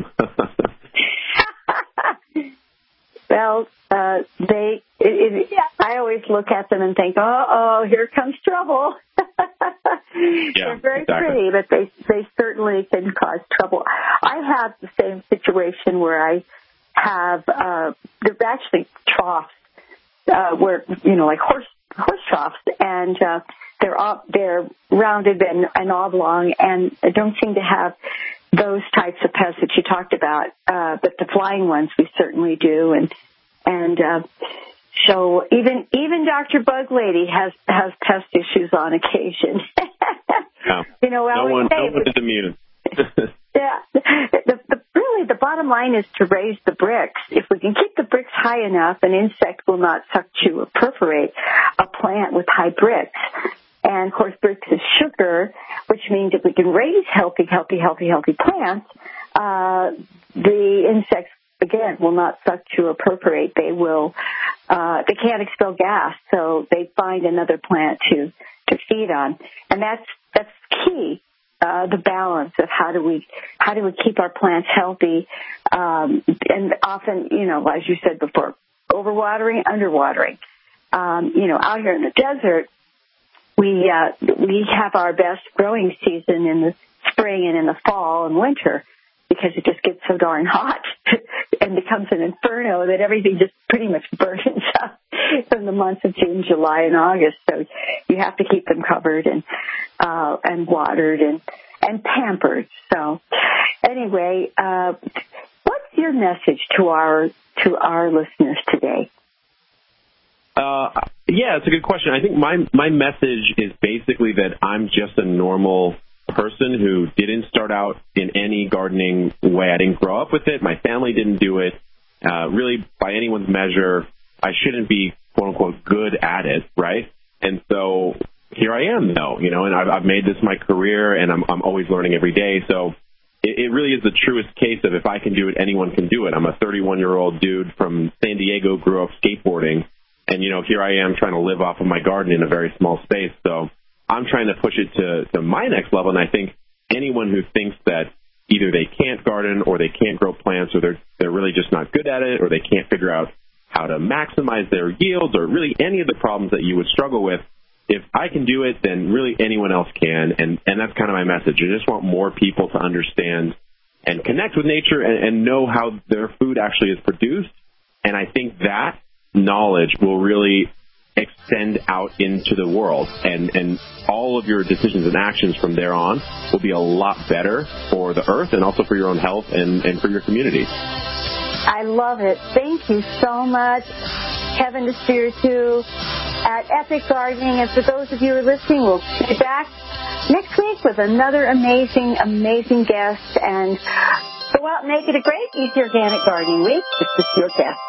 Speaker 2: Well, uh, they, it, it, I always look at them and think, oh, oh, here comes trouble.
Speaker 3: Yeah,
Speaker 2: they're very
Speaker 3: exactly.
Speaker 2: pretty, but they, they certainly can cause trouble. I have the same situation where I have, uh, they're actually troughs, uh, where, you know, like horse, horse troughs. And, uh, they're all, they're rounded and, and oblong, and don't seem to have those types of pests that you talked about. Uh, but the flying ones we certainly do, and and uh, so even even Doctor Bug Lady has has pest issues on occasion.
Speaker 3: Yeah.
Speaker 2: You know,
Speaker 3: no one,
Speaker 2: say,
Speaker 3: no one is immune.
Speaker 2: Yeah. The, the, really, the bottom line is to raise the bricks. If we can keep the bricks high enough, an insect will not suck, chew, or perforate a plant with high bricks. And, of course, bricks is sugar, which means if we can raise healthy, healthy, healthy, healthy plants, uh, the insects, again, will not suck, chew, or perforate. They will, uh, they can't expel gas, so they find another plant to, to feed on. And that's, that's key. Uh, the balance of how do we how do we keep our plants healthy, um, and often, you know, as you said before, overwatering, underwatering. Um, you know, out here in the desert, we uh, we have our best growing season in the spring and in the fall and winter because it just gets so darn hot and becomes an inferno that everything just pretty much burns up in the months of June, July, and August. So you have to keep them covered and uh, and watered and, and pampered. So anyway, uh, what's your message to our to our listeners today?
Speaker 3: Uh, yeah, it's a good question. I think my my message is basically that I'm just a normal person who didn't start out in any gardening way. I didn't grow up with it. My family didn't do it. Uh, really, by anyone's measure, I shouldn't be, quote unquote, good at it, right? And so here I am, though, you know, and I've, I've made this my career, and I'm, I'm always learning every day. So it, it really is the truest case of if I can do it, anyone can do it. I'm a thirty-one-year-old dude from San Diego, grew up skateboarding, and, you know, here I am trying to live off of my garden in a very small space. So I'm trying to push it to, to my next level, and I think anyone who thinks that either they can't garden or they can't grow plants or they're they're really just not good at it or they can't figure out how to maximize their yields or really any of the problems that you would struggle with, if I can do it, then really anyone else can, and, and that's kind of my message. I just want more people to understand and connect with nature and, and know how their food actually is produced, and I think that knowledge will really extend out into the world, and, and all of your decisions and actions from there on will be a lot better for the earth and also for your own health and, and for your community.
Speaker 2: I love it. Thank you so much, Kevin DeSpiritu at Epic Gardening. And for those of you who are listening, we'll be back next week with another amazing, amazing guest. And go out and make it a great Easy Organic Gardening Week. This is your guest.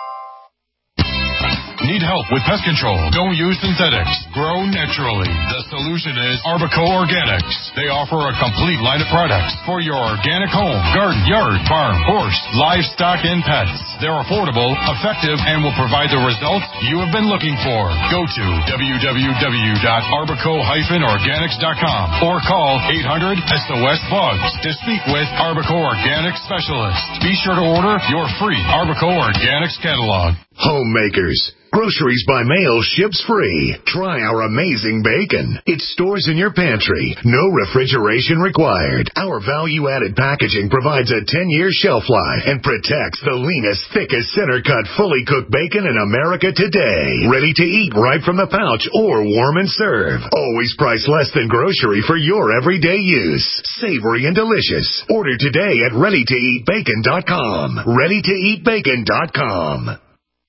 Speaker 12: Need help with pest control? Don't use synthetics. Grow naturally. The solution is Arbico Organics. They offer a complete line of products for your organic home, garden, yard, farm, horse, livestock, and pets. They're affordable, effective, and will provide the results you have been looking for. Go to w w w dot arbico dash organics dot com or call eight hundred S O S Bugs to speak with Arbico Organics specialist. Be sure to order your free Arbico Organics catalog.
Speaker 7: Homemakers. Groceries by mail ships free. Try our amazing bacon. It stores in your pantry. No refrigeration required. Our value-added packaging provides a ten-year shelf life and protects the leanest, thickest, center-cut, fully cooked bacon in America today. Ready to eat right from the pouch or warm and serve. Always priced less than grocery for your everyday use. Savory and delicious. Order today at ready to eat bacon dot com. ready to eat bacon dot com.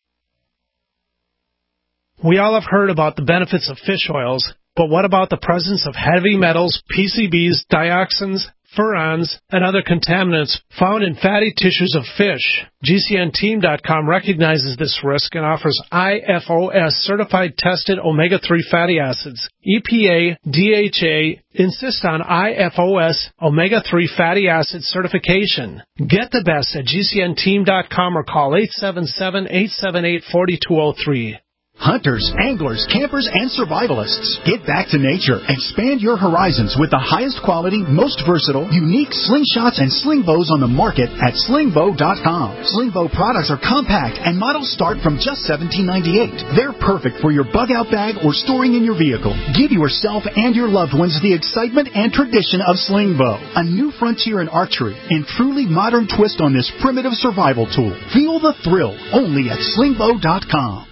Speaker 6: We all have heard about the benefits of fish oils, but what about the presence of heavy metals, P C Bs, dioxins, furans, and other contaminants found in fatty tissues of fish? G C N team dot com recognizes this risk and offers I F O S certified tested omega three fatty acids. E P A, D H A insist on I F O S omega three fatty acid certification. Get the best at G C N team dot com or call eight seven seven, eight seven eight, four two zero three.
Speaker 21: Hunters, anglers, campers, and survivalists. Get back to nature. Expand your horizons with the highest quality, most versatile, unique slingshots and sling bows on the market at sling bow dot com. Sling bow products are compact and models start from just seventeen ninety-eight. They're perfect for your bug out bag or storing in your vehicle. Give yourself and your loved ones the excitement and tradition of sling bow. A new frontier in archery and truly modern twist on this primitive survival tool. Feel the thrill only at sling bow dot com.